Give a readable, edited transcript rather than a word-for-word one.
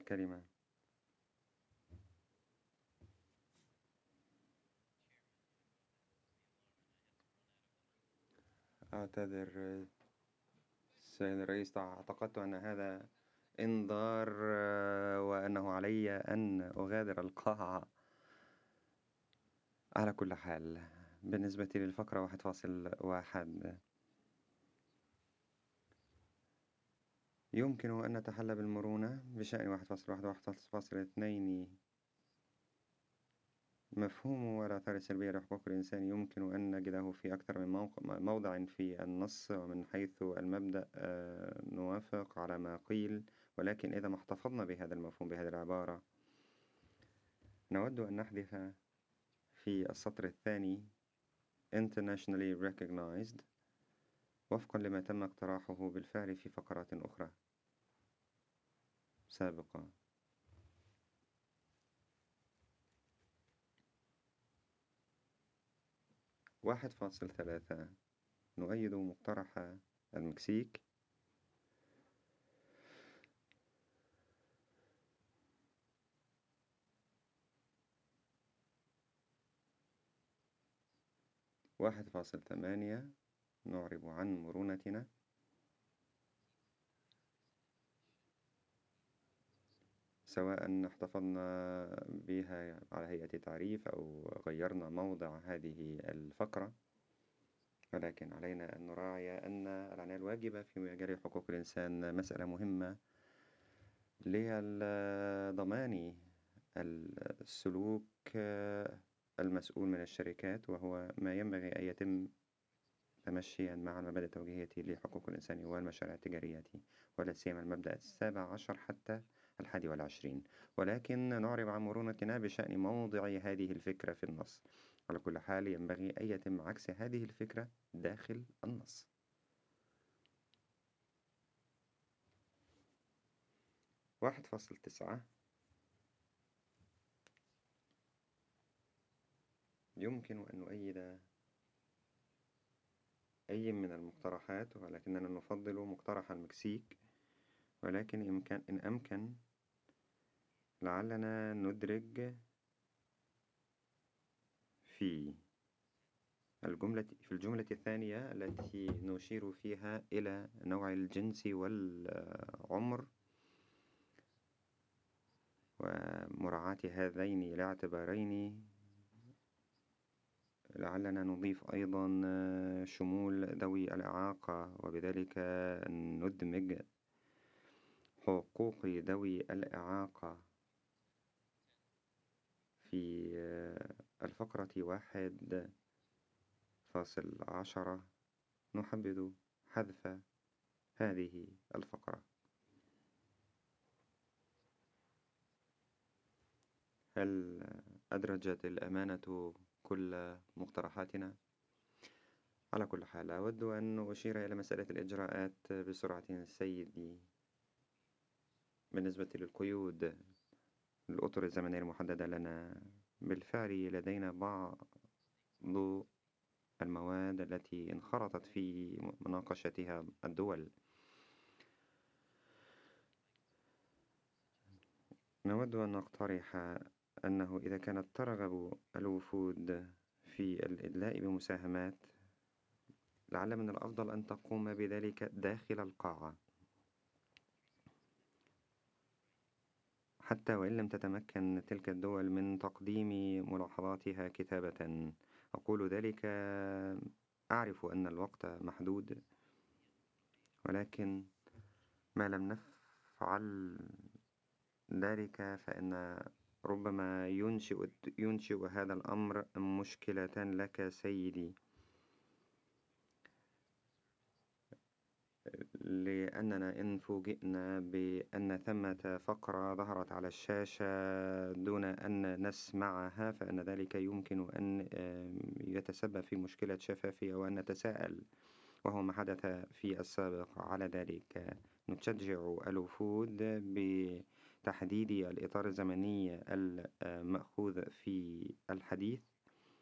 الكلمة. أعتذر سيد الرئيس، اعتقدت أن هذا إنذار وأنه علي أن أغادر القاعة. على كل حال، بالنسبة للفقرة 1.1 يمكن أن نتحلى بالمرونة بشأن 1.1 و1.2. مفهوم والآثار السلبية لحقوق الإنسان يمكن أن نجده في أكثر من موضع في النص، ومن حيث المبدأ نوافق على ما قيل، ولكن إذا ما احتفظنا بهذا المفهوم بهذه العبارة نود أن نحذف في السطر الثاني internationally recognized وفقا لما تم اقتراحه بالفعل في فقرات أخرى سابقة. 1.3 نؤيد مقترح المكسيك. 1.8 نعرب عن مرونتنا. 'سواء احتفظنا بها على هيئة تعريف أو غيرنا موضع هذه الفقرة، ولكن علينا أن نراعي أن العناية الواجبة في مجال حقوق الإنسان مسألة مهمة لضمان السلوك المسؤول من الشركات، وهو ما ينبغي أن يتم تمشيًا مع المبادئ التوجيهية لحقوق الإنسان والمشاريع التجارية، ولا سيما المبدأ 17 حتى 21. ولكن نعرب عن مرونتنا بشأن موضع هذه الفكرة في النص. على كل حال ينبغي أن يتم عكس هذه الفكرة داخل النص. 1.9 يمكن أن نؤيد أي من المقترحات، ولكننا نفضل مقترح المكسيك، ولكن إن أمكن لعلنا ندرج في الجملة الثانية التي نشير فيها إلى نوع الجنس والعمر ومراعاة هذين الاعتبارين، لعلنا نضيف أيضا شمول ذوي الإعاقة، وبذلك ندمج حقوق ذوي الإعاقة في الفقرة 1.10. نحبذ حذف هذه الفقرة. هل أدرجت الأمانة كل مقترحاتنا؟ على كل حال أود أن أشير إلى مسألة الإجراءات بسرعة سيدي. بالنسبة للقيود، الأطر الزمنية المحددة لنا، بالفعل لدينا بعض المواد التي انخرطت في مناقشتها الدول. نود أن نقترح أنه إذا كانت ترغب الوفود في الإدلاء بمساهمات، لعل من الأفضل أن تقوم بذلك داخل القاعة، حتى وإن لم تتمكن تلك الدول من تقديم ملاحظاتها كتابة. أقول ذلك أعرف أن الوقت محدود، ولكن ما لم نفعل ذلك فإن ربما ينشئ هذا الأمر مشكلة لك سيدي، لأننا إن فوجئنا بأن ثمة فقرة ظهرت على الشاشة دون أن نسمعها، فإن ذلك يمكن أن يتسبب في مشكلة شفافية، وأن نتساءل، وهو ما حدث في السابق. على ذلك نشجع الوفود بتحديد الإطار الزمني المأخوذ في الحديث،